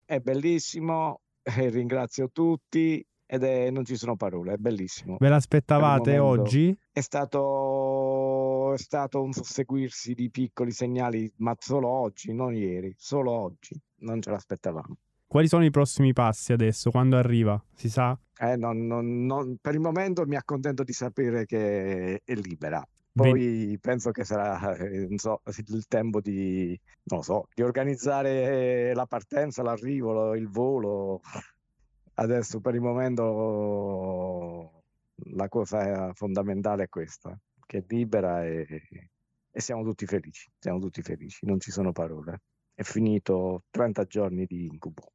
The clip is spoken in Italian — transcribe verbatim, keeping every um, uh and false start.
è bellissimo, eh, ringrazio tutti ed è non ci sono parole, è bellissimo. Ve Per il l'aspettavate momento oggi? è stato è stato un susseguirsi di piccoli segnali, ma solo oggi, non ieri, solo oggi. Non ce l'aspettavamo. Quali sono i prossimi passi adesso? Quando arriva? Si sa? Eh, non non non per il momento mi accontento di sapere che è libera. Ben- Poi penso che sarà, ehm, non so, il tempo di non lo so, di organizzare la partenza, l'arrivo, lo il volo. Adesso per il momento la cosa fondamentale è questa, che è libera e e siamo tutti felici, siamo tutti felici, non ci sono parole. È finito trenta giorni di incubo.